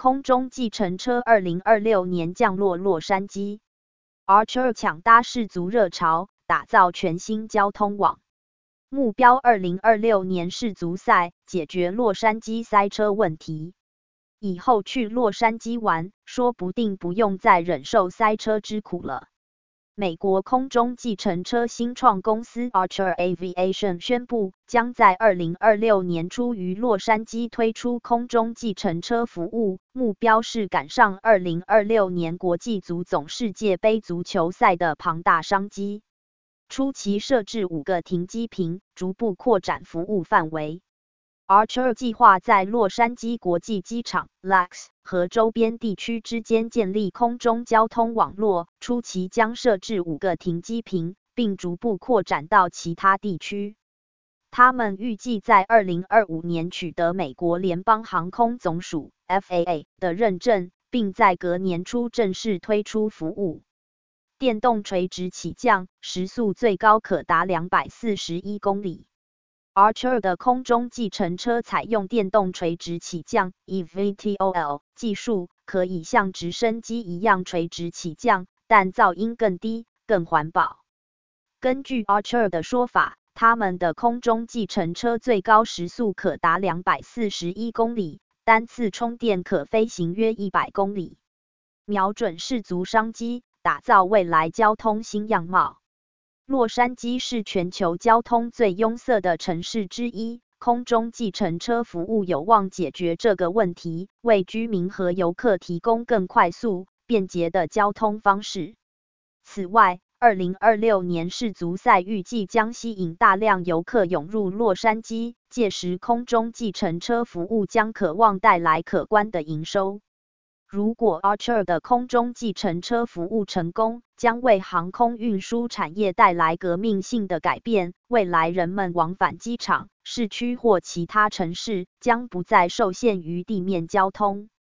空中计程车2026年降落洛杉矶 ，Archer 抢搭世足热潮，打造全新交通网。目标2026年世足赛解决洛杉矶塞车问题。以后去洛杉矶玩，说不定不用再忍受塞车之苦了。美国空中计程车新创公司 Archer Aviation 宣布，将在2026年初于洛杉矶推出空中计程车服务，目标是赶上2026年国际足总世界杯足球赛的庞大商机。初期设置5个停机坪，逐步扩展服务范围。Archer 计划在洛杉矶国际机场 LAX 和周边地区之间建立空中交通网络，初期将设置5个停机坪，并逐步扩展到其他地区。他们预计在2025年取得美国联邦航空总署 FAA 的认证，并在隔年初正式推出服务。电动垂直起降，时速最高可达241公里。Archer 的空中计程车采用电动垂直起降 (eVTOL) 技术，可以像直升机一样垂直起降，但噪音更低、更环保。根据 Archer 的说法，他们的空中计程车最高时速可达241公里，单次充电可飞行约100公里。瞄准世足商机，打造未来交通新样貌。洛杉矶是全球交通最拥塞的城市之一，空中计程车服务有望解决这个问题，为居民和游客提供更快速、便捷的交通方式。此外，2026年世足赛预计将吸引大量游客涌入洛杉矶，届时空中计程车服务将可望带来可观的营收。如果 Archer 的空中计程车服务成功，将为航空运输产业带来革命性的改变。未来人们往返机场、市区或其他城市，将不再受限于地面交通。